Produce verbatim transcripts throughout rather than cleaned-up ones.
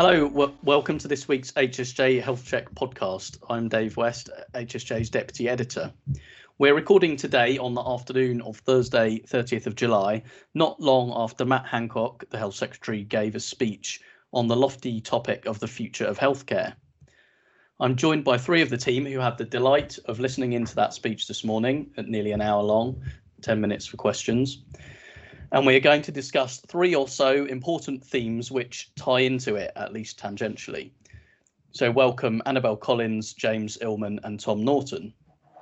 Hello, w- welcome to this week's H S J Health Check podcast. I'm Dave West, H S J's Deputy Editor. We're recording today on the afternoon of Thursday, thirtieth of July, not long after Matt Hancock, the Health Secretary, gave a speech on the lofty topic of the future of healthcare. I'm joined by three of the team who had the delight of listening into that speech this morning at nearly an hour long, ten minutes for questions. And we are going to discuss three or so important themes which tie into it, at least tangentially. So welcome Annabel Collins, James Illman and Tom Norton.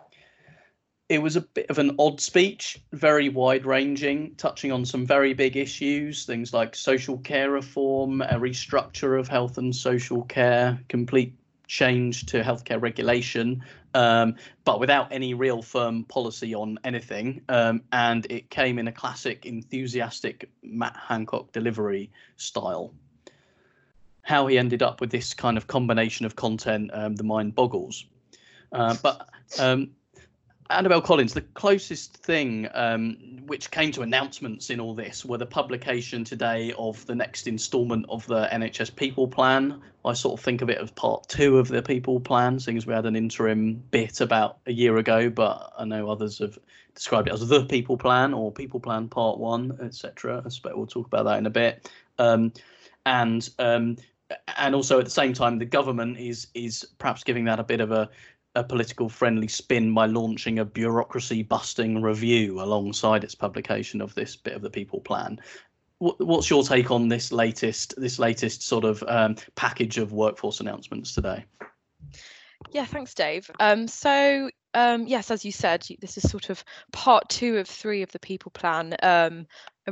It was a bit of an odd speech, very wide-ranging, touching on some very big issues, things like social care reform, a restructure of health and social care, complete change to healthcare regulation, um, but without any real firm policy on anything. Um, and it came in a classic, enthusiastic Matt Hancock delivery style. How he ended up with this kind of combination of content, um, the mind boggles. Uh, but um, Annabel Collins, the closest thing um, which came to announcements in all this were the publication today of the next instalment of the N H S People Plan. I sort of think of it as part two of the People Plan, seeing as we had an interim bit about a year ago, but I know others have described it as the People Plan or People Plan Part One, et cetera. I suspect we'll talk about that in a bit. Um, and um, and also at the same time, the government is is perhaps giving that a bit of a a political friendly spin by launching a bureaucracy busting review alongside its publication of this bit of the People Plan. What's your take on this latest this latest sort of um, package of workforce announcements today? Yeah, thanks, Dave. Um, so um, yes, as you said, this is sort of part two of three of the People Plan. Um,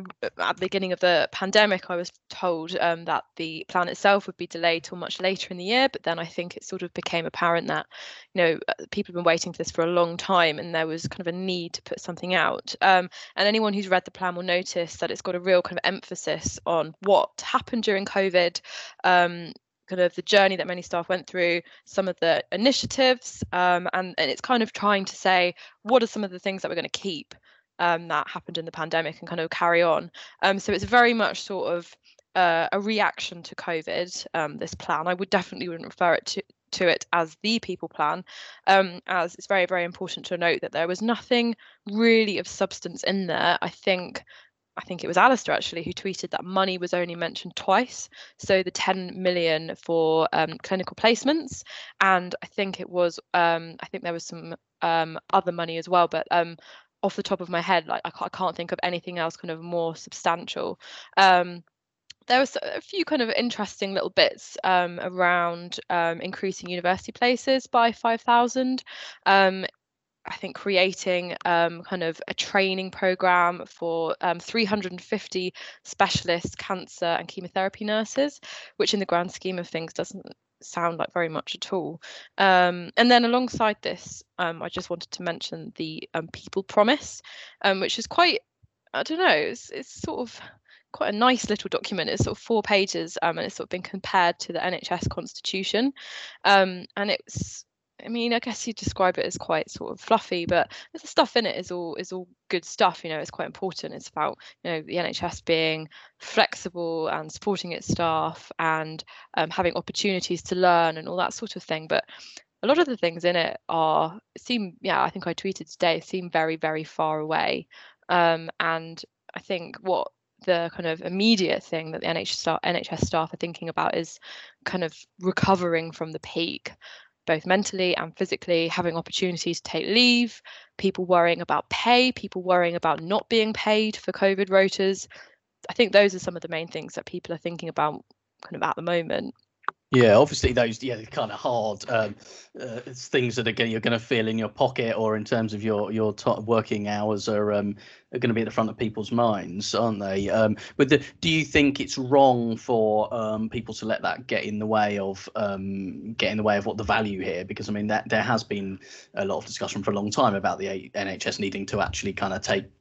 at the beginning of the pandemic, I was told um, that the plan itself would be delayed till much later in the year, but then I think it sort of became apparent that, you know, people have been waiting for this for a long time, and there was kind of a need to put something out. Um, and anyone who's read the plan will notice that it's got a real kind of emphasis on what happened during COVID. Um, kind of the journey that many staff went through, some of the initiatives, um, and, and it's kind of trying to say, what are some of the things that we're going to keep um, that happened in the pandemic and kind of carry on. Um, so it's very much sort of uh, a reaction to COVID, um, this plan. I would definitely wouldn't refer it to, to it as the People Plan, um, as it's very, very important to note that there was nothing really of substance in there. I think I think it was Alistair actually who tweeted that money was only mentioned twice. So the ten million for um, clinical placements, and I think it was um, I think there was some um, other money as well, but um, off the top of my head, like I can't, I can't think of anything else kind of more substantial. Um, there was a few kind of interesting little bits um, around um, increasing university places by five thousand. Um, I think creating um, kind of a training program for um, three hundred fifty specialist cancer and chemotherapy nurses, which in the grand scheme of things doesn't sound like very much at all. Um, and then alongside this, um, I just wanted to mention the um, People Promise, um, which is quite, I don't know, it's, it's sort of quite a nice little document. It's sort of four pages um, and it's sort of been compared to the N H S constitution. Um, and it's, I mean, I guess you describe it as quite sort of fluffy, but the stuff in it is all is all good stuff. You know, it's quite important. It's about, you know, the N H S being flexible and supporting its staff and um, having opportunities to learn and all that sort of thing. But a lot of the things in it are seem, yeah, I think I tweeted today, seem very, very far away. Um, and I think what the kind of immediate thing that the N H S staff are thinking about is kind of recovering from the peak, both mentally and physically, having opportunities to take leave, people worrying about pay, people worrying about not being paid for COVID rotas. I think those are some of the main things that people are thinking about kind of at the moment. Yeah, obviously those yeah kind of hard um, uh, things that are gonna, you're going to feel in your pocket or in terms of your your t- working hours are um, are going to be at the front of people's minds, aren't they? Um, but the, do you think it's wrong for um, people to let that get in the way of um, get in the way of what the value here? Because I mean that there has been a lot of discussion for a long time about the N H S needing to actually kind of take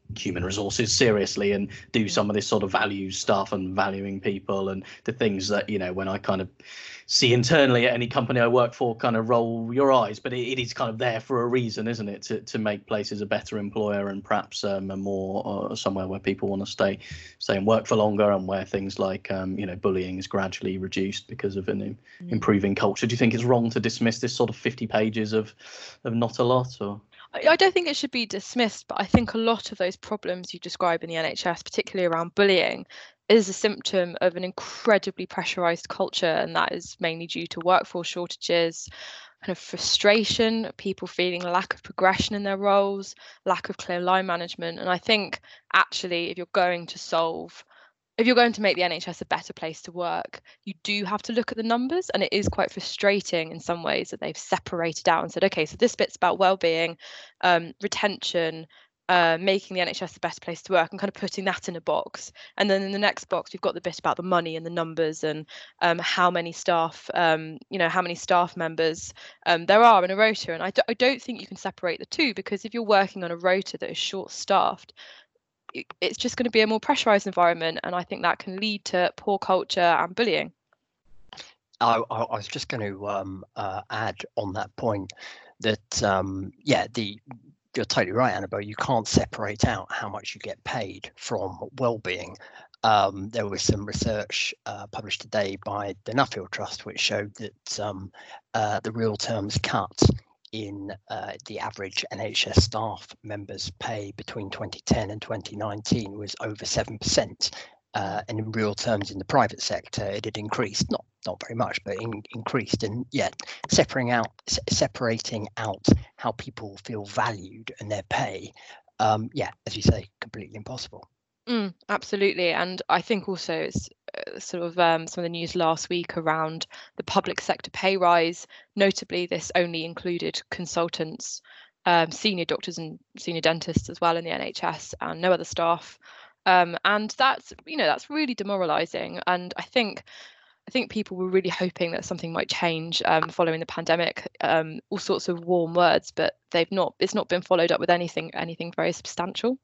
human resources seriously and do some of this sort of values stuff and valuing people and the things that, you know, when I kind of see internally at any company I work for, kind of roll your eyes, but it, it is kind of there for a reason, isn't it? To to make places a better employer and perhaps um, a more uh, somewhere where people want to stay stay and work for longer, and where things like um, you know, bullying is gradually reduced because of an im- mm. improving culture. Do you think it's wrong to dismiss this sort of fifty pages of of not a lot? Or I don't think it should be dismissed, but I think a lot of those problems you describe in the N H S, particularly around bullying, is a symptom of an incredibly pressurised culture, and that is mainly due to workforce shortages, kind of frustration, people feeling a lack of progression in their roles, lack of clear line management. And I think actually, if you're going to solve if you're going to make the N H S a better place to work, you do have to look at the numbers, and it is quite frustrating in some ways that they've separated out and said, okay, so this bit's about well-being, um, retention, uh, making the N H S a better place to work, and kind of putting that in a box. And then in the next box, we've got the bit about the money and the numbers and um, how many staff, um, you know, how many staff members um, there are in a rota. And I, do, I don't think you can separate the two, because if you're working on a rota that is short-staffed, it's just going to be a more pressurized environment, and I think that can lead to poor culture and bullying. I, I was just going to um, uh, add on that point that um, yeah, the you're totally right, Annabelle. You can't separate out how much you get paid from well-being. Um, there was some research uh, published today by the Nuffield Trust which showed that um, uh, the real terms cut in uh, the average N H S staff members' pay between twenty ten and twenty nineteen was over seven percent. Uh, and in real terms in the private sector, it had increased, not not very much, but in, increased. And yet separating out, se- separating out how people feel valued and their pay, um, yeah, as you say, completely impossible. Mm, absolutely. And I think also it's uh, sort of um, some of the news last week around the public sector pay rise. Notably, this only included consultants, um, senior doctors and senior dentists as well in the N H S, and no other staff. Um, and that's, you know, that's really demoralising. And I think I think people were really hoping that something might change um, following the pandemic. Um, all sorts of warm words, but they've not. It's not been followed up with anything anything very substantial.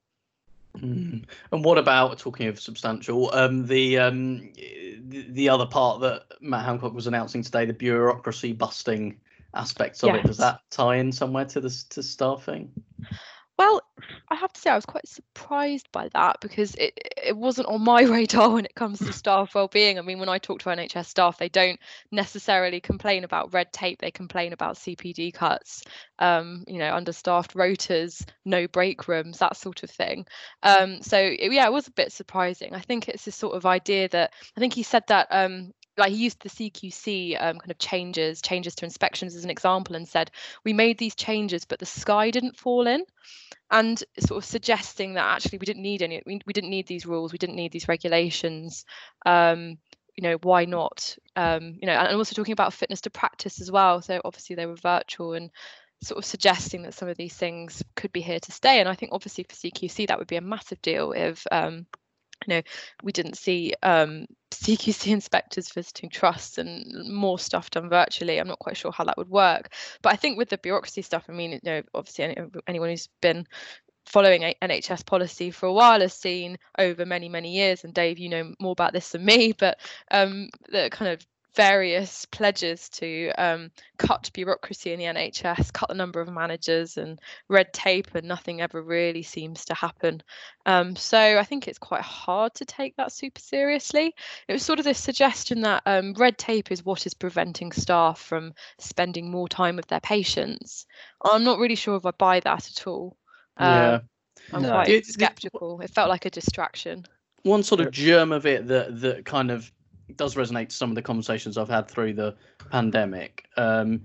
Mm. And what about, talking of substantial, um, the, um, the the other part that Matt Hancock was announcing today, the bureaucracy busting aspects of Yes. it? Does that tie in somewhere to the to staffing? Well, I have to say I was quite surprised by that, because it it wasn't on my radar when it comes to staff wellbeing. I mean, when I talk to N H S staff, they don't necessarily complain about red tape. They complain about C P D cuts, um, you know, understaffed rotas, no break rooms, that sort of thing. Um, so it, yeah, it was a bit surprising. I think it's this sort of idea that, I think he said that um, like he used the C Q C um, kind of changes, changes to inspections as an example, and said, we made these changes, but the sky didn't fall in. And sort of suggesting that actually we didn't need any, we, we didn't need these rules, we didn't need these regulations. Um, you know, why not? Um, you know, and also talking about fitness to practice as well. So obviously they were virtual, and sort of suggesting that some of these things could be here to stay. And I think obviously for C Q C that would be a massive deal if um, you know, we didn't see um, C Q C inspectors visiting trusts and more stuff done virtually. I'm not quite sure how that would work. But I think with the bureaucracy stuff, I mean, you know, obviously any, anyone who's been following N H S policy for a while has seen over many, many years, and Dave, you know more about this than me, but um, the kind of various pledges to um, cut bureaucracy in the N H S, cut the number of managers and red tape, and nothing ever really seems to happen. Um, so I think it's quite hard to take that super seriously. It was sort of this suggestion that um, red tape is what is preventing staff from spending more time with their patients. I'm not really sure if I buy that at all. Yeah, um, I'm No. quite It- it- skeptical. It felt like a distraction. One sort of germ of it that that kind of does resonate to some of the conversations I've had through the pandemic um,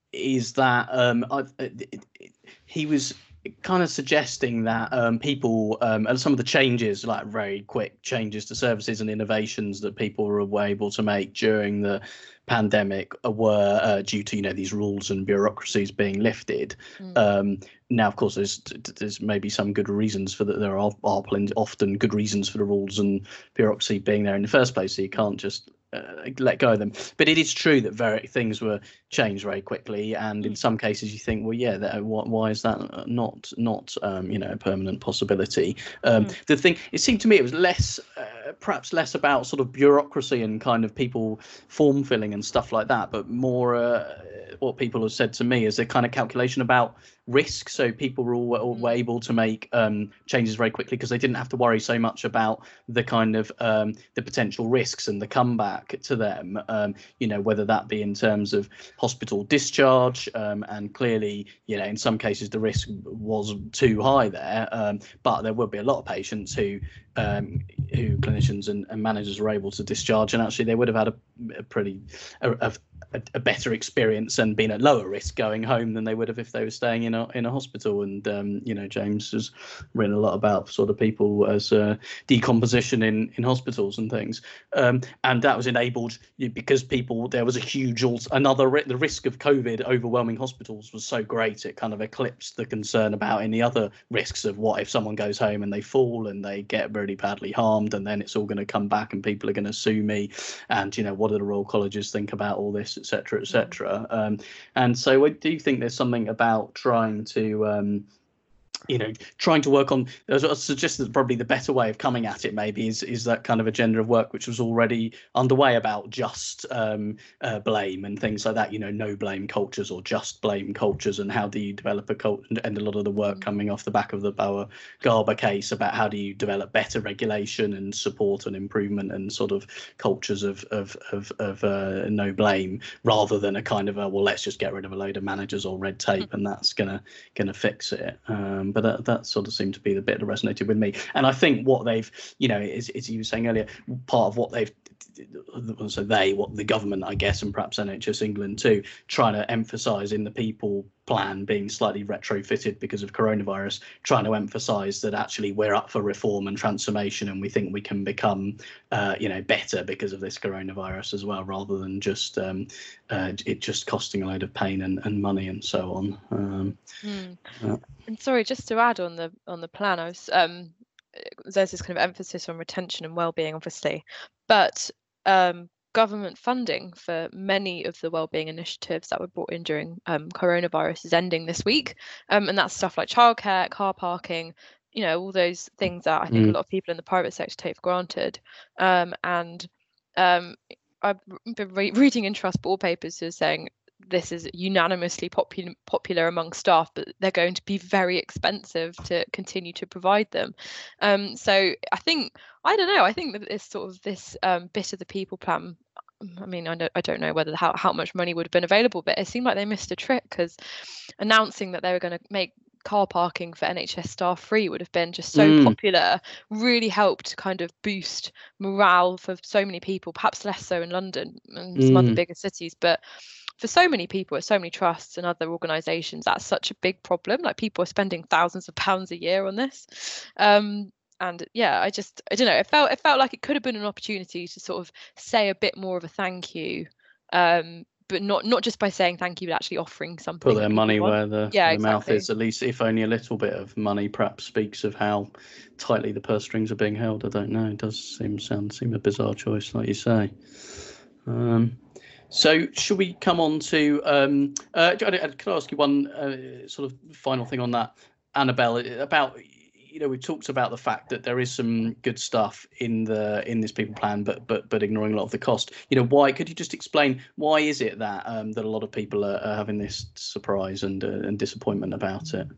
is that um, I, it, it, he was kind of suggesting that um, people um, and some of the changes, like very quick changes to services and innovations that people were able to make during the pandemic were uh, due to, you know, these rules and bureaucracies being lifted. Mm. Um, now, of course, there's there's maybe some good reasons for that. There are, are often good reasons for the rules and bureaucracy being there in the first place. So you can't just uh, let go of them. But it is true that very things were changed very quickly, and in some cases you think, well, yeah, that, why, why is that not not um, you know, a permanent possibility? Um, Mm. The thing, it seemed to me, it was less, uh, perhaps less about sort of bureaucracy and kind of people form filling and stuff like that, but more uh, what people have said to me is a kind of calculation about risk. So people were all, all were able to make um, changes very quickly because they didn't have to worry so much about the kind of um, the potential risks and the comeback to them. Um, you know, whether that be in terms of hospital discharge, um, and clearly, you know, in some cases the risk was too high there, um, but there would be a lot of patients who um, who clinicians and, and managers were able to discharge, and actually they would have had a, a pretty a, a, a better experience and been at lower risk going home than they would have if they were staying in a in a hospital. And um, you know, James has written a lot about sort of people as uh, decomposition in in hospitals and things, um, and that was enabled because people there was a huge another the risk of COVID overwhelming hospitals was so great it kind of eclipsed the concern about any other risks of what if someone goes home and they fall and they get really badly harmed, and then it's all going to come back and people are going to sue me, and you know, what do the Royal Colleges think about all this, etc, etc. Um, and so I do think there's something about trying to um, you know, trying to work on, I suggest that probably the better way of coming at it maybe is is that kind of agenda of work which was already underway about just um, uh, blame and things like that, you know, no blame cultures or just blame cultures, and how do you develop a culture, and a lot of the work coming off the back of the Bauer Garber case about how do you develop better regulation and support and improvement and sort of cultures of of of, of uh, no blame, rather than a kind of a, well, let's just get rid of a load of managers or red tape and that's gonna gonna fix it. Um, but that, that sort of seemed to be the bit that resonated with me. And I think what they've, you know, as, as you were saying earlier, part of what they've, so they, what the government, I guess, and perhaps N H S England too, trying to emphasise in the people plan being slightly retrofitted because of coronavirus, trying to emphasise that actually we're up for reform and transformation, and we think we can become, uh, you know, better because of this coronavirus as well, rather than just um, uh, it just costing a load of pain and, and money and so on. Um, Mm. uh, And sorry, just to add on the on the plan, I was um, there's this kind of emphasis on retention and well-being, obviously, but um, government funding for many of the wellbeing initiatives that were brought in during um, coronavirus is ending this week, um, and that's stuff like childcare, car parking, you know, all those things that I think Mm. a lot of people in the private sector take for granted. Um, and um, I've been re- reading in Trust Ball papers who are saying this is unanimously popular popular among staff, but they're going to be very expensive to continue to provide them. Um, so I think, I don't know, I think that this sort of this um, bit of the people plan, I mean, I don't, I don't know whether how, how much money would have been available, but it seemed like they missed a trick, because announcing that they were going to make car parking for N H S staff free would have been just so Mm. popular, really helped kind of boost morale for so many people, perhaps less so in London and some other Mm. bigger cities, but for so many people at so many trusts and other organisations, that's such a big problem. Like, people are spending thousands of pounds a year on this. Um, and yeah, I just, I don't know, it felt it felt like it could have been an opportunity to sort of say a bit more of a thank you, um, but not not just by saying thank you, but actually offering something. Put that their people money want. where the, Yeah, the mouth exactly. is, at least if only a little bit of money perhaps speaks of how tightly the purse strings are being held. I don't know. It does seem sound seem a bizarre choice, like you say. Um, so should we come on to, um, uh, can I ask you one uh, sort of final thing on that, Annabelle, about, you know, we talked about the fact that there is some good stuff in the in this people plan, but but but ignoring a lot of the cost. You know, why? Could you just explain why is it that um, that a lot of people are, are having this surprise and uh, and disappointment about it?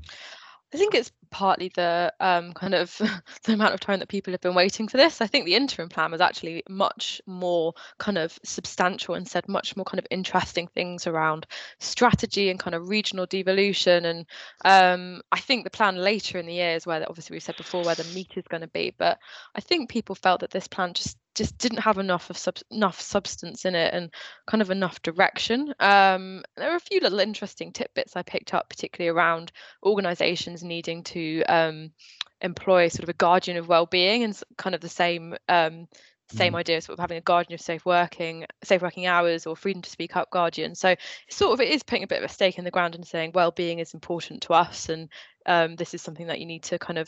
I think it's partly the um, kind of the amount of time that people have been waiting for this. I think the interim plan was actually much more kind of substantial and said much more kind of interesting things around strategy and kind of regional devolution. And um, I think the plan later in the year is where, obviously we've said before, where the meat is going to be. But I think people felt that this plan just just didn't have enough of sub- enough substance in it and kind of enough direction. Um, there are a few little interesting tidbits I picked up, particularly around organisations needing to um, employ sort of a guardian of well-being, and kind of the same um, same Mm. idea, sort of having a guardian of safe working, safe working hours, or freedom to speak up guardian. So sort of it is putting a bit of a stake in the ground and saying well-being is important to us, and um, this is something that you need to kind of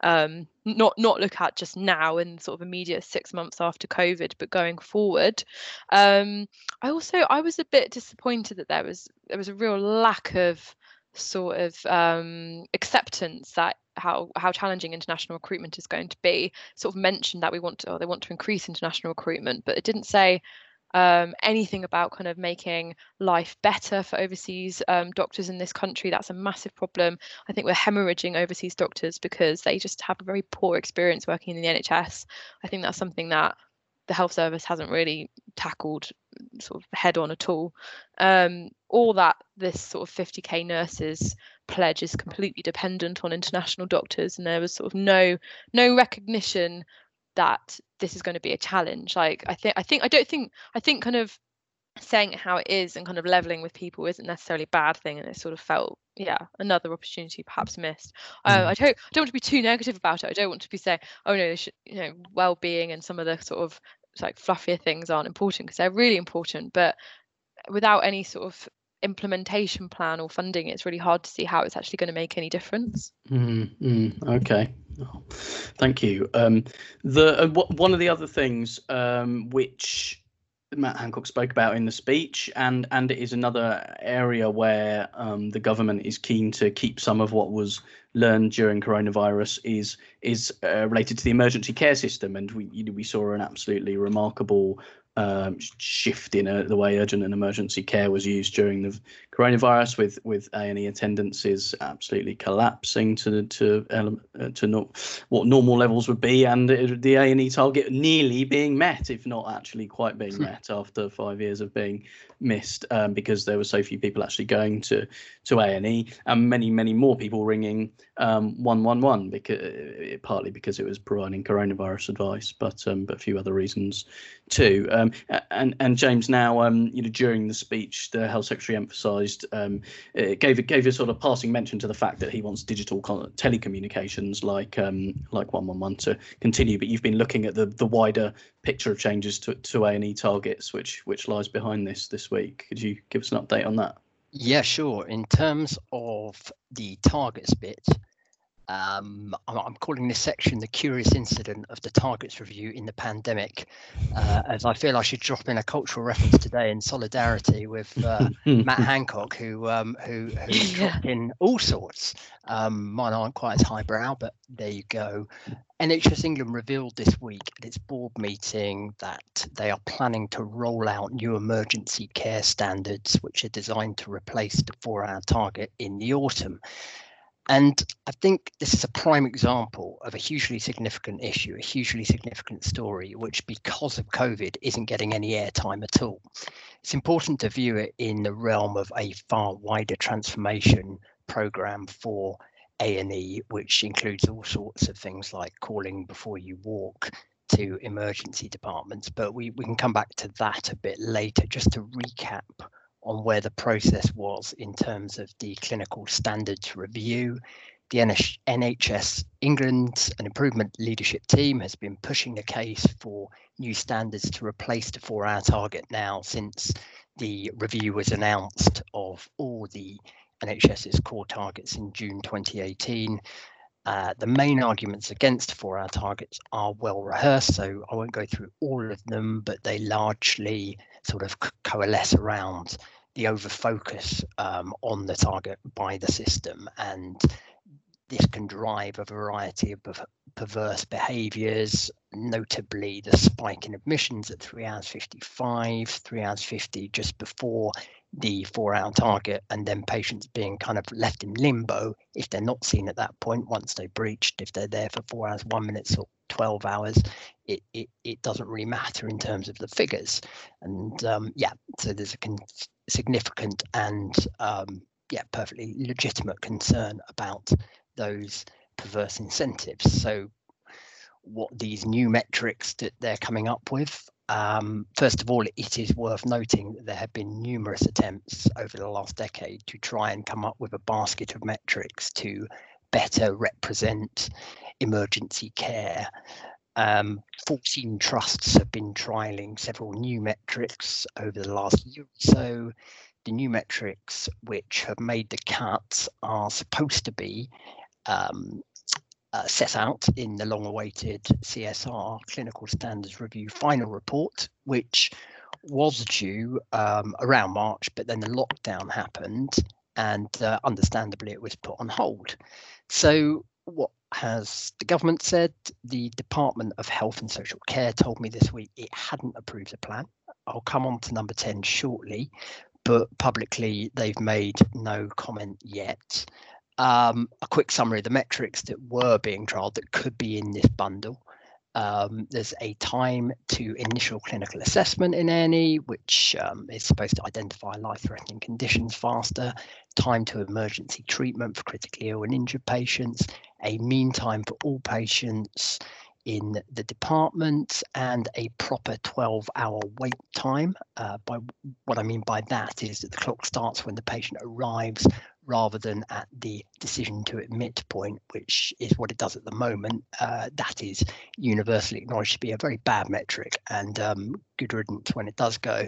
um, not not look at just now in sort of immediate six months after COVID, but going forward. Um, I also I was a bit disappointed that there was there was a real lack of sort of um, acceptance that how how challenging international recruitment is going to be. Sort of mentioned that we want to, or they want to increase international recruitment, but it didn't say um, anything about kind of making life better for overseas um, doctors in this country. That's a massive problem. I think we're hemorrhaging overseas doctors because they just have a very poor experience working in the N H S. I think that's something that the health service hasn't really tackled sort of head on at all. Um, all that this sort of fifty K nurses pledge is completely dependent on international doctors, and there was sort of no no recognition that this is going to be a challenge. Like I think I think I don't think I think kind of saying it how it is and kind of leveling with people isn't necessarily a bad thing, and it sort of felt yeah another opportunity perhaps missed. mm. uh, I don't I don't want to be too negative about it. I don't want to be saying, oh no, should, you know, well-being and some of the sort of like fluffier things aren't important, because they're really important, but without any sort of implementation plan or funding, it's really hard to see how it's actually going to make any difference. Mm, mm, okay, oh, thank you. Um, the uh, w- one of the other things um, which Matt Hancock spoke about in the speech, and and it is another area where um, the government is keen to keep some of what was learned during coronavirus, is is uh, related to the emergency care system, and we you know, we saw an absolutely remarkable um, shift in uh, the way urgent and emergency care was used during the coronavirus, with with A and E attendances absolutely collapsing to to uh, to not what normal levels would be, and the A and E target nearly being met, if not actually quite being met, after five years of being missed, um, because there were so few people actually going to to A and E, and many many more people ringing um, one one one, because partly because it was providing coronavirus advice, but um, but a few other reasons too. Um, and and James, now um, you know, during the speech, the Health Secretary emphasised, um, it gave gave a sort of passing mention to the fact that he wants digital telecommunications like um, like one one one to continue. But you've been looking at the the wider picture of changes to to A and E targets, which which lies behind this this week. Could you give us an update on that? Yeah, sure. In terms of the targets bit, Um, I'm, I'm calling this section the curious incident of the targets review in the pandemic, uh, as I feel I should drop in a cultural reference today in solidarity with uh, Matt Hancock, who um, who, who yeah. dropped in all sorts. Um, mine aren't quite as highbrow, but there you go. N H S England revealed this week at its board meeting that they are planning to roll out new emergency care standards, which are designed to replace the four-hour target in the autumn. And I think this is a prime example of a hugely significant issue, a hugely significant story, which because of COVID isn't getting any airtime at all. It's important to view it in the realm of a far wider transformation programme for A and E, which includes all sorts of things like calling before you walk to emergency departments. But we, we can come back to that a bit later, just to recap on where the process was in terms of the clinical standards review. The N H S England and Improvement Leadership Team has been pushing the case for new standards to replace the four-hour target now since the review was announced of all the N H S's core targets in June twenty eighteen. Uh, the main arguments against four-hour targets are well rehearsed, so I won't go through all of them, but they largely sort of coalesce around the over-focus um, on the target by the system, and this can drive a variety of perverse behaviours, notably the spike in admissions at three hours fifty-five, three hours fifty just before the four-hour target, and then patients being kind of left in limbo if they're not seen at that point once they breached. If they're there for four hours, one minute or twelve hours, it it, it doesn't really matter in terms of the figures. And um, yeah, so there's a con- significant and um, yeah, perfectly legitimate concern about those perverse incentives. So what these new metrics that they're coming up with, Um, first of all, it is worth noting that there have been numerous attempts over the last decade to try and come up with a basket of metrics to better represent emergency care. Um, fourteen trusts have been trialling several new metrics over the last year or so. The new metrics which have made the cut are supposed to be um, uh, set out in the long-awaited C S R Clinical Standards Review final report, which was due um, around March, but then the lockdown happened, and uh, understandably it was put on hold. So what has the government said? The Department of Health and Social Care told me this week it hadn't approved the plan. I'll come on to number ten shortly, but publicly they've made no comment yet. Um, a quick summary of the metrics that were being trialled that could be in this bundle. Um, there's a time to initial clinical assessment in A and E, which um, is supposed to identify life-threatening conditions faster, time to emergency treatment for critically ill and injured patients, a mean time for all patients in the department, and a proper twelve hour wait time. Uh, by what I mean by that is that the clock starts when the patient arrives rather than at the decision to admit point, which is what it does at the moment. Uh, that is universally acknowledged to be a very bad metric, and um, good riddance when it does go.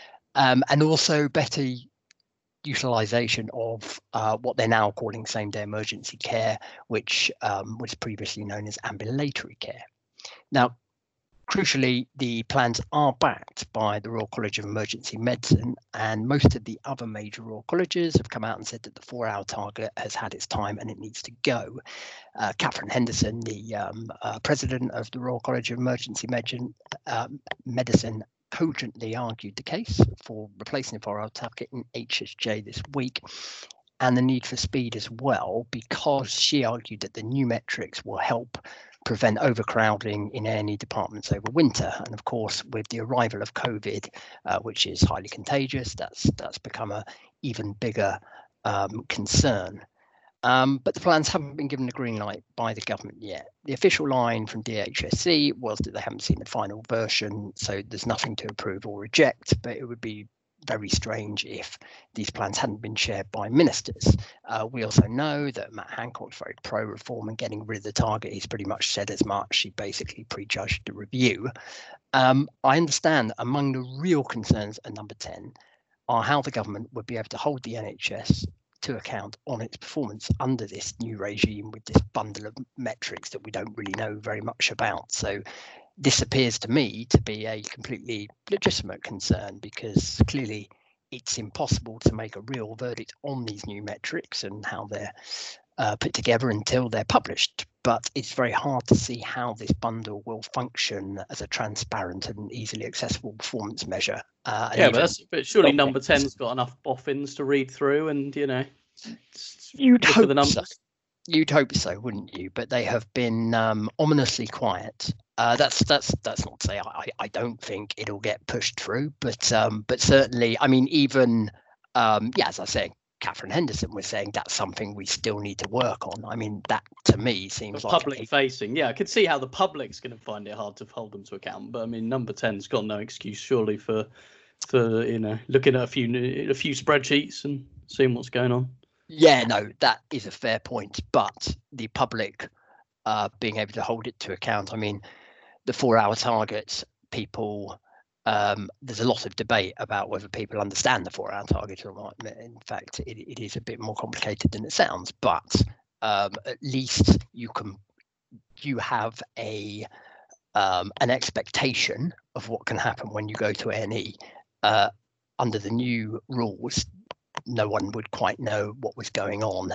Um, and also better utilisation of uh, what they're now calling same-day emergency care, which um, was previously known as ambulatory care. Now, crucially, the plans are backed by the Royal College of Emergency Medicine, and most of the other major Royal Colleges have come out and said that the four-hour target has had its time and it needs to go. Uh, Catherine Henderson, the um, uh, president of the Royal College of Emergency Medicine, um, Medicine cogently argued the case for replacing the four-hour target in H S J this week, and the need for speed as well, because she argued that the new metrics will help prevent overcrowding in any departments over winter. And of course, with the arrival of COVID, uh, which is highly contagious, that's that's become a even bigger um, concern. Um, but the plans haven't been given a green light by the government yet. The official line from D H S C was that they haven't seen the final version, so there's nothing to approve or reject, but it would be very strange if these plans hadn't been shared by ministers. Uh, we also know that Matt Hancock's very pro-reform and getting rid of the target. He's pretty much said as much. He basically prejudged the review. Um, I understand among the real concerns at number ten are how the government would be able to hold the N H S to account on its performance under this new regime with this bundle of metrics that we don't really know very much about. So this appears to me to be a completely legitimate concern, because clearly it's impossible to make a real verdict on these new metrics and how they're uh, put together until they're published. But it's very hard to see how this bundle will function as a transparent and easily accessible performance measure. Uh, yeah, but, that's, but surely number ten's got enough boffins to read through, and you know, you'd hope the numbers. So. You'd hope so, wouldn't you? But they have been um, ominously quiet. Uh, that's that's that's not to say I, I don't think it'll get pushed through, but um, but certainly, I mean, even um, yeah, as I say, Catherine Henderson was saying that's something we still need to work on. I mean, that to me seems like public a, facing. Yeah, I could see how the public's going to find it hard to hold them to account. But I mean, number ten's got no excuse surely for for you know looking at a few a few spreadsheets and seeing what's going on. Yeah, no, that is a fair point. But the public uh, being able to hold it to account. I mean, the four-hour targets, people. Um, there's a lot of debate about whether people understand the four-hour target or not. In fact, it, it is a bit more complicated than it sounds. But um, at least you can, you have a um, an expectation of what can happen when you go to A and E. Uh, under the new rules, no one would quite know what was going on.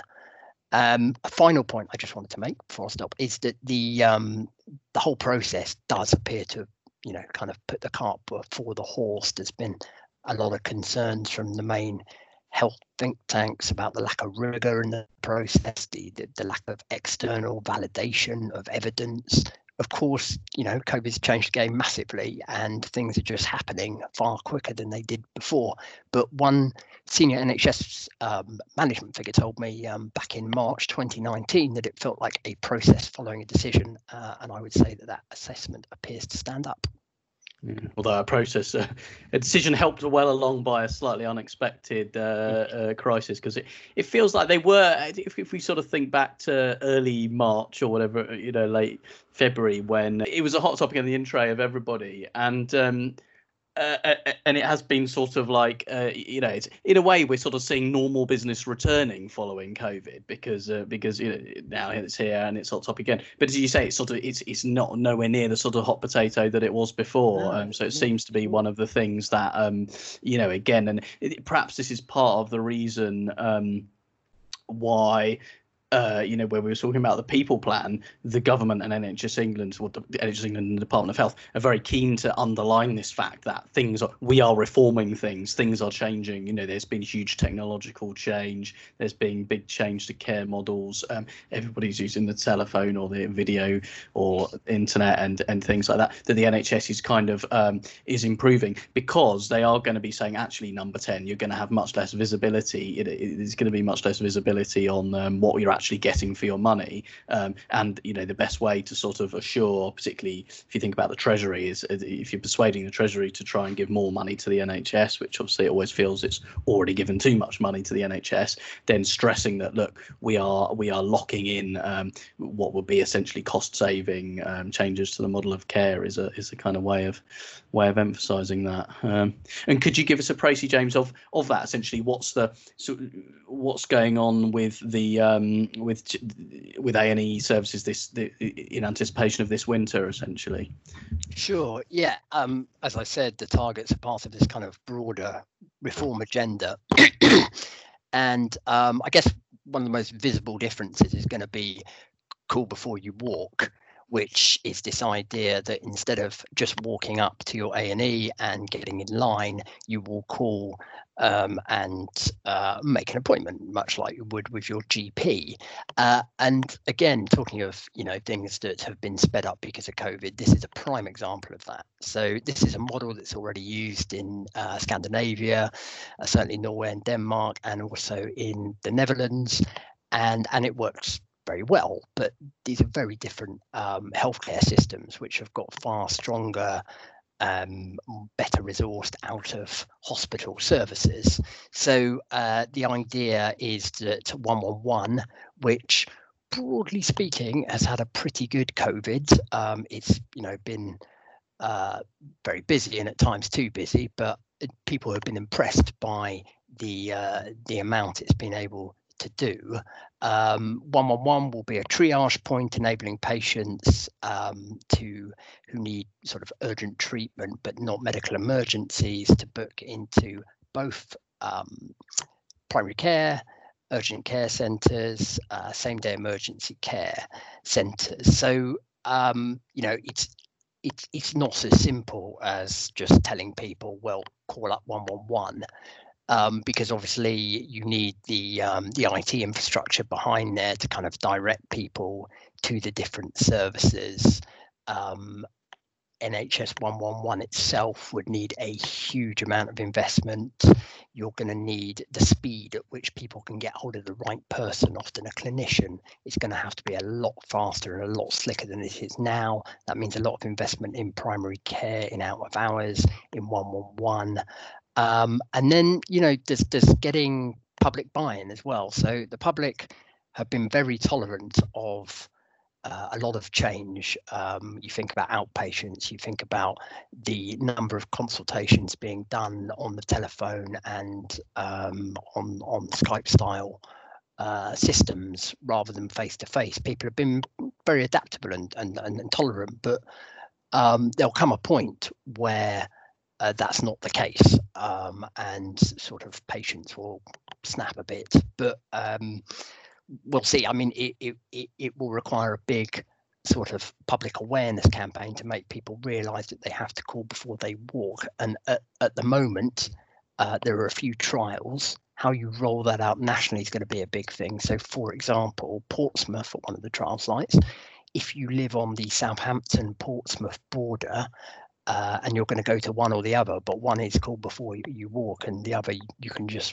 Um, a final point I just wanted to make before I stop is that the um, the whole process does appear to you know, kind of put the cart before the horse. There's been a lot of concerns from the main health think tanks about the lack of rigor in the process, the, the, the lack of external validation of evidence. Of course, you know, COVID's changed the game massively and things are just happening far quicker than they did before. But one senior N H S um, management figure told me um, back in March twenty nineteen that it felt like a process following a decision. Uh, and I would say that that assessment appears to stand up. Yeah. Although a process, uh, a decision helped well along by a slightly unexpected uh, uh, crisis, because it, it feels like they were, if, if we sort of think back to early March or whatever, you know, late February, when it was a hot topic in the in tray of everybody. And um, uh, and it has been sort of like, uh, you know, it's in a way we're sort of seeing normal business returning following COVID because uh, because you know now it's here and it's hot top again. But as you say, it's sort of it's it's not nowhere near the sort of hot potato that it was before. No, Um, so it no. seems to be one of the things that um, you know, again, and it, perhaps this is part of the reason um, why. Uh, you know, where we were talking about the people plan, the government and N H S England, or the N H S England and the Department of Health are very keen to underline this fact that things are, we are reforming things, things are changing. You know, there's been huge technological change, there's been big change to care models. Um, everybody's using the telephone or the video or internet and and things like that. That the N H S is kind of um, is improving because they are going to be saying, actually, number ten, you're going to have much less visibility. It, it is going to be much less visibility on um, what you're actually getting for your money, um, and you know the best way to sort of assure, particularly if you think about the Treasury, is if you're persuading the Treasury to try and give more money to the N H S, which obviously it always feels it's already given too much money to the N H S, then stressing that look, we are we are locking in um, what would be essentially cost saving um, changes to the model of care is a is a kind of way of way of emphasising that. Um, and could you give us a précis, James, of of that essentially? What's the so what's going on with the um, with with A and E services this the, in anticipation of this winter, essentially? Sure. Yeah. Um, as I said, the targets are part of this kind of broader reform agenda, and um, I guess one of the most visible differences is going to be call before you walk, which is this idea that instead of just walking up to your A and E and getting in line, you will call um, and uh, make an appointment, much like you would with your G P. Uh, and again, talking of you know things that have been sped up because of COVID, this is a prime example of that. So this is a model that's already used in uh, Scandinavia, uh, certainly Norway and Denmark, and also in the Netherlands, and and it works very well, but these are very different um, healthcare systems which have got far stronger, um, better resourced out of hospital services. So uh, the idea is that one one one, which broadly speaking has had a pretty good COVID, um, it's you know been uh, very busy and at times too busy, but people have been impressed by the uh, the amount it's been able to do. Um, one one one will be a triage point enabling patients um, to who need sort of urgent treatment but not medical emergencies to book into both um, primary care, urgent care centres, uh, same day emergency care centres. So um, you know it's it's it's not as simple as just telling people, well, call up one one one. Um, because obviously you need the um, the I T infrastructure behind there to kind of direct people to the different services. Um, N H S one one one itself would need a huge amount of investment. You're going to need the speed at which people can get hold of the right person, often a clinician. It's going to have to be a lot faster and a lot slicker than it is now. That means a lot of investment in primary care, in out of hours, in one one one. Um, and then, you know, there's, there's getting public buy-in as well. So the public have been very tolerant of uh, a lot of change. Um, you think about outpatients, you think about the number of consultations being done on the telephone and um, on, on Skype style uh, systems rather than face-to-face. People have been very adaptable and, and, and tolerant, but um, there'll come a point where Uh, that's not the case, um, and sort of patients will snap a bit, but um, we'll see. I mean, it, it, it, it will require a big sort of public awareness campaign to make people realise that they have to call before they walk. And at, at the moment, uh, there are a few trials. How you roll that out nationally is going to be a big thing. So, for example, Portsmouth, at one of the trial sites, if you live on the Southampton-Portsmouth border, Uh, and you're going to go to one or the other, but one is called before you, you walk and the other you can just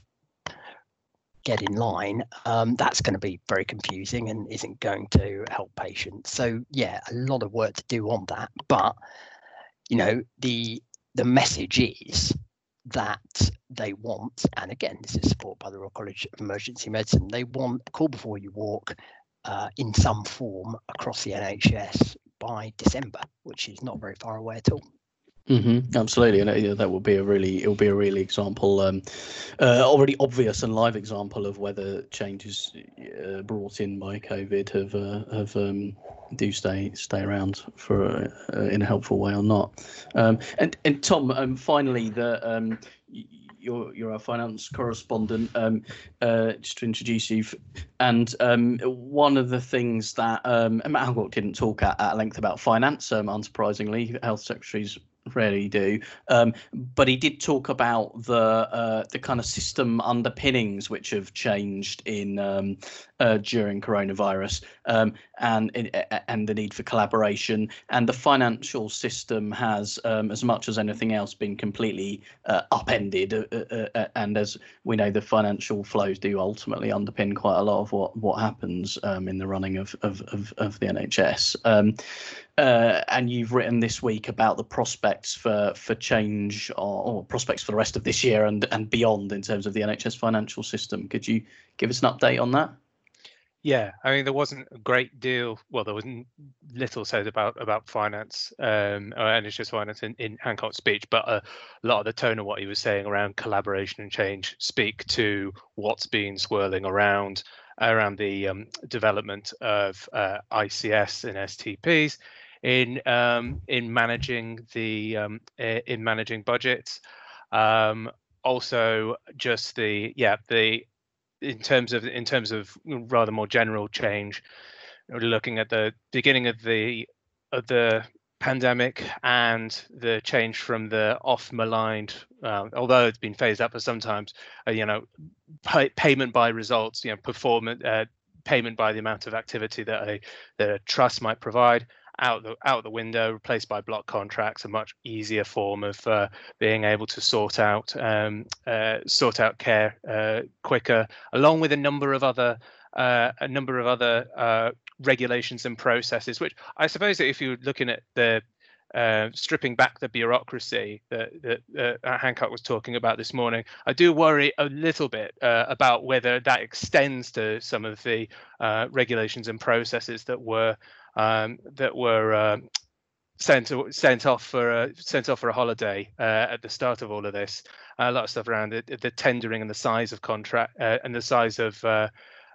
get in line, um, that's going to be very confusing and isn't going to help patients. So yeah, a lot of work to do on that, but you know the the message is that they want, and again this is supported by the Royal College of Emergency Medicine, they want call before you walk uh, in some form across the N H S by December, which is not very far away at all. Mm-hmm, absolutely, and uh, that will be a really it will be a really example, um, uh, already obvious and live example of whether changes uh, brought in by COVID have uh, have um, do stay stay around for uh, in a helpful way or not. Um, and and Tom, um, finally, the um, you're you're our finance correspondent. Um, uh, just to introduce you, and um, one of the things that um, Matt Hancock didn't talk at, at length about finance, um, unsurprisingly, health secretaries rarely do, um, but he did talk about the uh, the kind of system underpinnings which have changed in um, uh, during coronavirus, um, and and the need for collaboration. And the financial system has, um, as much as anything else, been completely uh, upended. Uh, uh, and as we know, the financial flows do ultimately underpin quite a lot of what what happens um, in the running of of of, of the N H S. Um, Uh, and you've written this week about the prospects for for change or, or prospects for the rest of this year and and beyond in terms of the N H S financial system. Could you give us an update on that? Yeah, I mean, there wasn't a great deal. Well, there was little said about about finance um, or N H S finance in, in Hancock's speech, but a lot of the tone of what he was saying around collaboration and change speak to what's been swirling around around the um, development of uh, I C S and S T Ps in um, in managing the um, in managing budgets. Um, also, just the yeah the in terms of in terms of rather more general change, looking at the beginning of the of the pandemic and the change from the off maligned, uh, although it's been phased out for sometimes, uh, you know, pay, payment by results, you know, performance, uh, payment by the amount of activity that a that a trust might provide, out the out the window, replaced by block contracts, a much easier form of uh, being able to sort out um, uh, sort out care uh, quicker, along with a number of other uh, a number of other uh, regulations and processes. Which I suppose that if you're looking at the uh, stripping back the bureaucracy that, that uh, Hancock was talking about this morning, I do worry a little bit uh, about whether that extends to some of the uh, regulations and processes that were um, that were uh, sent sent off for a, sent off for a holiday uh, at the start of all of this. Uh, a lot of stuff around the, the tendering and the size of contract uh, and the size of uh,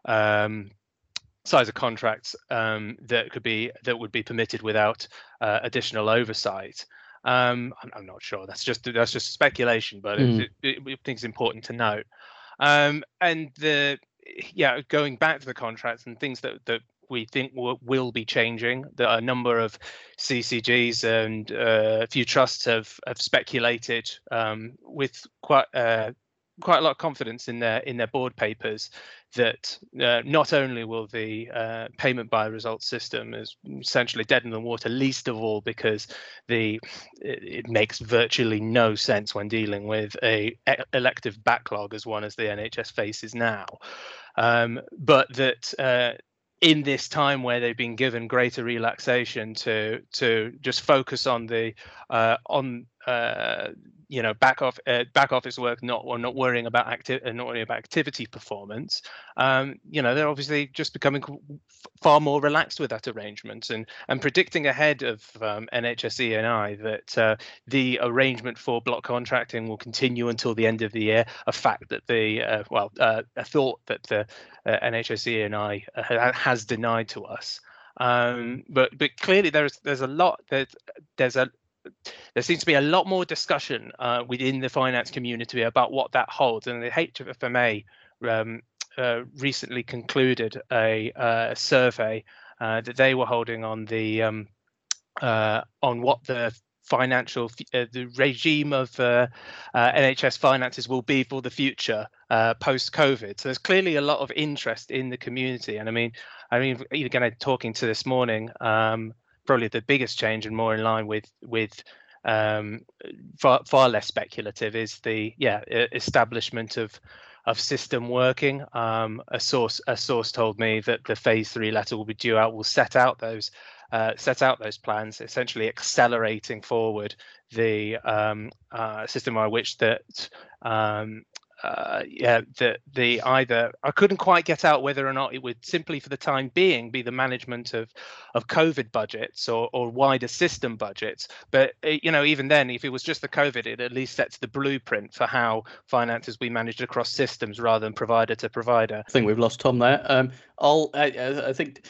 um, size of contracts um, that could be that would be permitted without uh, additional oversight. Um, I'm, I'm not sure. That's just that's just speculation, but mm. it, it, it, I think it's important to note. Um, and the yeah, going back to the contracts and things that that we think will, will be changing. There are a number of C C Gs and uh, a few trusts have have speculated um, with quite uh, quite a lot of confidence in their in their board papers that uh, not only will the uh, payment by results system is essentially dead in the water, least of all because the it, it makes virtually no sense when dealing with a elective backlog as one as the N H S faces now, um, but that uh, in this time where they've been given greater relaxation to to just focus on the uh, on uh, you know back off uh, back office work, not or not worrying about active uh, not worrying about activity performance. Um, you know, they're obviously just becoming far more relaxed with that arrangement, and and predicting ahead of um, N H S E and I that uh, the arrangement for block contracting will continue until the end of the year. A fact that the uh, well, uh, a thought that the uh, N H S E and I uh, has denied to us. Um, but but clearly there's there's a lot that there's a there seems to be a lot more discussion uh, within the finance community about what that holds, and the H F M A um, uh, recently concluded a uh, survey uh, that they were holding on the um, uh, on what the financial uh, the regime of uh, uh, N H S finances will be for the future uh, post COVID. So there's clearly a lot of interest in the community, and I mean, I mean, even kind of talking to this morning. Um, Probably the biggest change and more in line with with um, far far less speculative is the yeah establishment of of system working. Um, a source a source told me that the phase three letter will be due out. Will set out those uh, set out those plans, essentially accelerating forward the um, uh, system by which that um, uh, yeah, the the either I couldn't quite get out whether or not it would simply, for the time being, be the management of of COVID budgets or or wider system budgets. But uh, you know, even then, if it was just the COVID, it at least sets the blueprint for how finances be managed across systems rather than provider to provider. I think we've lost Tom there. Um, I'll. I, I think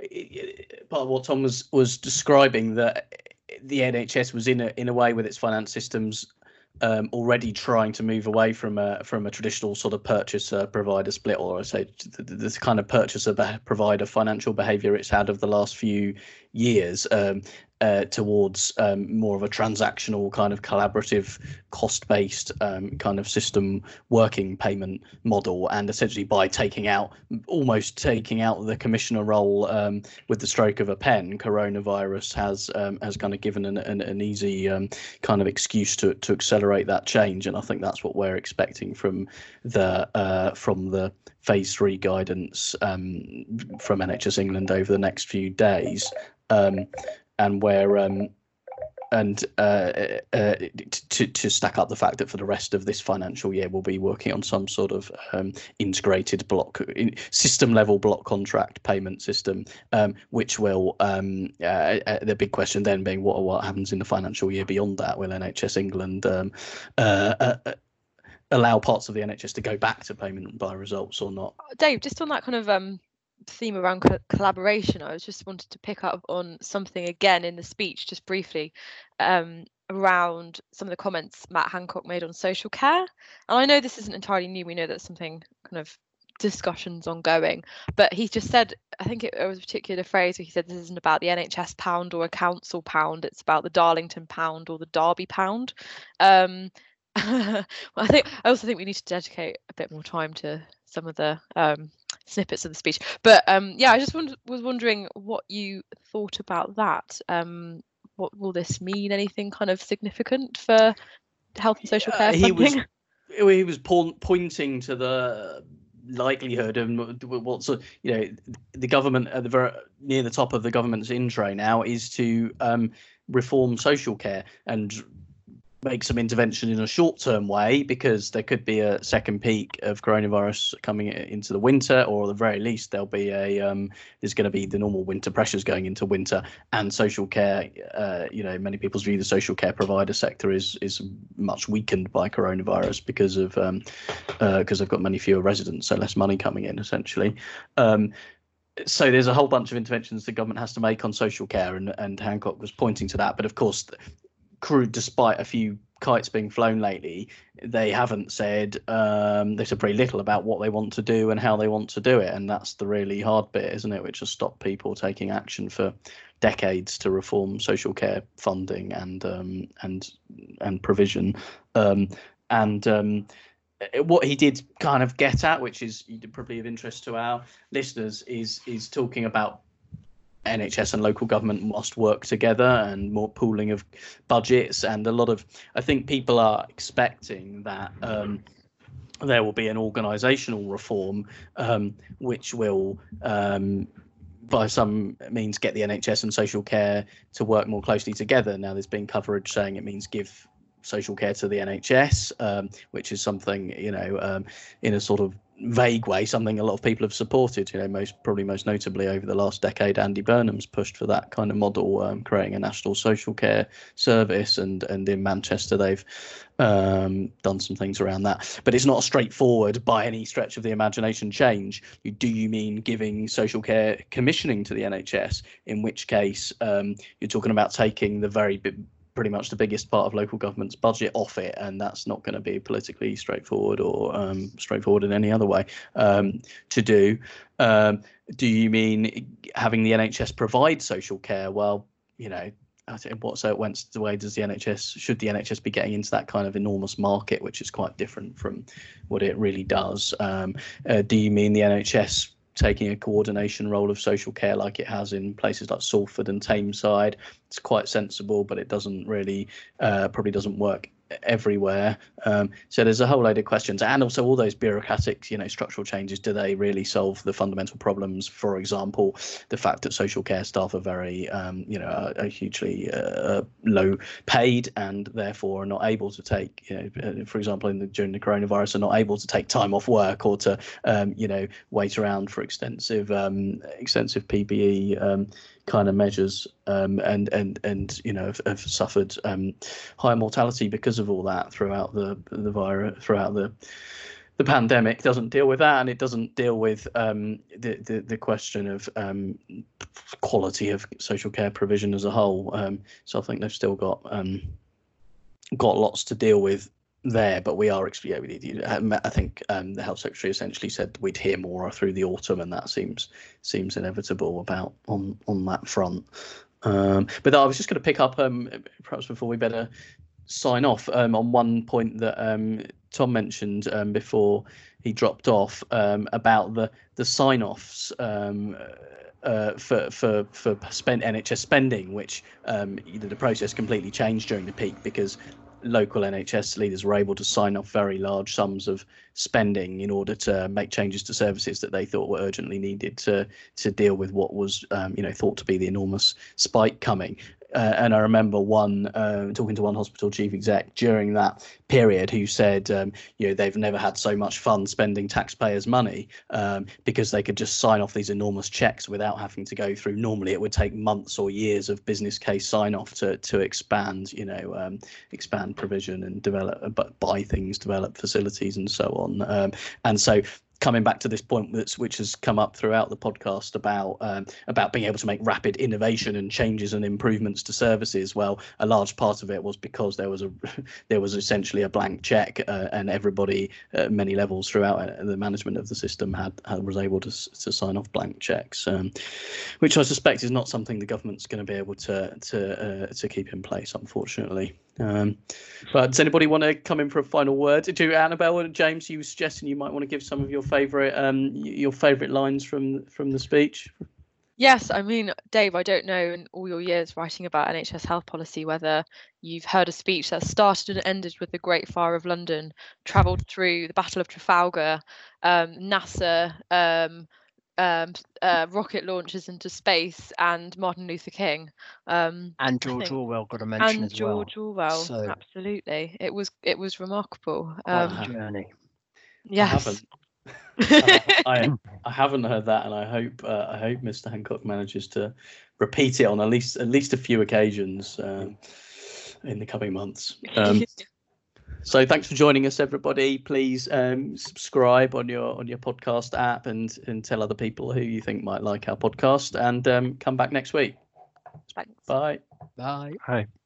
part of what Tom was was describing, that the N H S was in a in a way with its finance systems um, already trying to move away from a from a traditional sort of purchaser provider split, or I say this kind of purchaser provider financial behaviour it's had of the last few years. Um, Uh, towards um, more of a transactional kind of collaborative, cost-based um, kind of system working payment model, and essentially by taking out, almost taking out the commissioner role um, with the stroke of a pen, coronavirus has um, has kind of given an, an, an easy um, kind of excuse to to accelerate that change, and I think that's what we're expecting from the uh, from the phase three guidance um, from N H S England over the next few days. Um, and where um and uh, uh to to stack up the fact that for the rest of this financial year we'll be working on some sort of um integrated block system level block contract payment system, um which will um uh, uh, the big question then being what what happens in the financial year beyond that. Will N H S England um uh, uh allow parts of the N H S to go back to payment by results or not? Dave, just on that kind of um theme around co collaboration, I was just wanted to pick up on something again in the speech, just briefly, um, around some of the comments Matt Hancock made on social care. And I know this isn't entirely new. We know that something kind of discussions ongoing, but he just said, I think it, it was a particular phrase where he said this isn't about the N H S pound or a council pound, it's about the Darlington pound or the Derby pound. Um, well, I think I also think we need to dedicate a bit more time to some of the um, snippets of the speech. But um, yeah, I just wonder, was wondering what you thought about that. Um, what will this mean? Anything kind of significant for health and social care uh, he funding? Was, he was po pointing to the likelihood and what's you know the government at the very near the top of the government's in tray now is to um, reform social care and make some intervention in a short-term way, because there could be a second peak of coronavirus coming into the winter, or at the very least there'll be a um, there's going to be the normal winter pressures going into winter, and social care. Uh, you know, many people's view the social care provider sector is is much weakened by coronavirus because of um, uh, because they've got many fewer residents, so less money coming in essentially. Um, So there's a whole bunch of interventions the government has to make on social care, and and Hancock was pointing to that. But of course, Crew, despite a few kites being flown lately, they haven't said um, they said pretty little about what they want to do and how they want to do it, and that's the really hard bit, isn't it? Which has stopped people taking action for decades to reform social care funding and um, and and provision. Um, and um, what he did kind of get at, which is probably of interest to our listeners, is is talking about N H S and local government must work together and more pooling of budgets, and a lot of, I think people are expecting that um, there will be an organisational reform um, which will um, by some means get the N H S and social care to work more closely together. Now there's been coverage saying it means give social care to the N H S, um, which is something, you know, um, in a sort of vague way, something a lot of people have supported. You know, most probably most notably over the last decade, Andy Burnham's pushed for that kind of model, um, creating a national social care service, and and in Manchester they've um, done some things around that. But it's not a straightforward, by any stretch of the imagination, change. You, do you mean giving social care commissioning to the N H S? In which case, um, you're talking about taking the very big, pretty much the biggest part of local government's budget off it, and that's not going to be politically straightforward or um, straightforward in any other way um, to do. Um, do you mean having the N H S provide social care? Well, you know, I think what so it went the way does the N H S should the N H S be getting into that kind of enormous market, which is quite different from what it really does? Um, uh, do you mean the N H S taking a coordination role of social care like it has in places like Salford and Tameside? It's quite sensible, but it doesn't really, uh, probably doesn't work everywhere. Um, so there's a whole load of questions, and also all those bureaucratic, you know, structural changes. Do they really solve the fundamental problems? For example, the fact that social care staff are very, um, you know, are, are hugely uh, low paid and therefore are not able to take, you know, for example, in the during the coronavirus, are not able to take time off work or to, um, you know, wait around for extensive, um, extensive P P E. Um, kind of measures, um, and and and you know have, have suffered um, high mortality because of all that throughout the the virus, throughout the the pandemic. Doesn't deal with that, and it doesn't deal with um, the, the the question of um, quality of social care provision as a whole. Um, so I think they've still got um, got lots to deal with there, but we are, yeah, we need, I think um, the health secretary essentially said we'd hear more through the autumn, and that seems seems inevitable about on on that front. Um, but I was just going to pick up, um, perhaps before we better sign off, um, on one point that um, Tom mentioned um, before he dropped off, um, about the the sign-offs um, uh, for for for spent N H S spending, which um, the process completely changed during the peak because local N H S leaders were able to sign off very large sums of spending in order to make changes to services that they thought were urgently needed to to deal with what was um, you know thought to be the enormous spike coming. Uh, and I remember one uh, talking to one hospital chief exec during that period who said, um, you know, they've never had so much fun spending taxpayers' money um, because they could just sign off these enormous checks without having to go through. Normally, it would take months or years of business case sign off to to expand, you know, um, expand provision and develop, but buy things, develop facilities, and so on. Um, and so. Coming back to this point, that's which has come up throughout the podcast about um, about being able to make rapid innovation and changes and improvements to services. Well, a large part of it was because there was a there was essentially a blank check, uh, and everybody at many levels throughout uh, the management of the system had, had was able to to sign off blank checks, um, which I suspect is not something the government's going to be able to to uh, to keep in place, unfortunately. Um, but does anybody want to come in for a final word? Do Annabelle and James, you were suggesting you might want to give some of your favourite um, your favourite lines from from the speech? Yes, I mean, Dave, I don't know in all your years writing about N H S health policy whether you've heard a speech that started and ended with the Great Fire of London, travelled through the Battle of Trafalgar, um, NASA, um, um, uh, rocket launches into space, and Martin Luther King. Um, and George Orwell got a mention and as well. And George Orwell, so, absolutely. It was it was remarkable. Quite Um, a journey. Yes. I haven't. I, I, I haven't heard that, and I hope uh, I hope Mister Hancock manages to repeat it on at least at least a few occasions um, in the coming months. Um, so thanks for joining us, everybody. Please um, subscribe on your on your podcast app and and tell other people who you think might like our podcast, and um, come back next week. Thanks. Bye. Bye. Hi.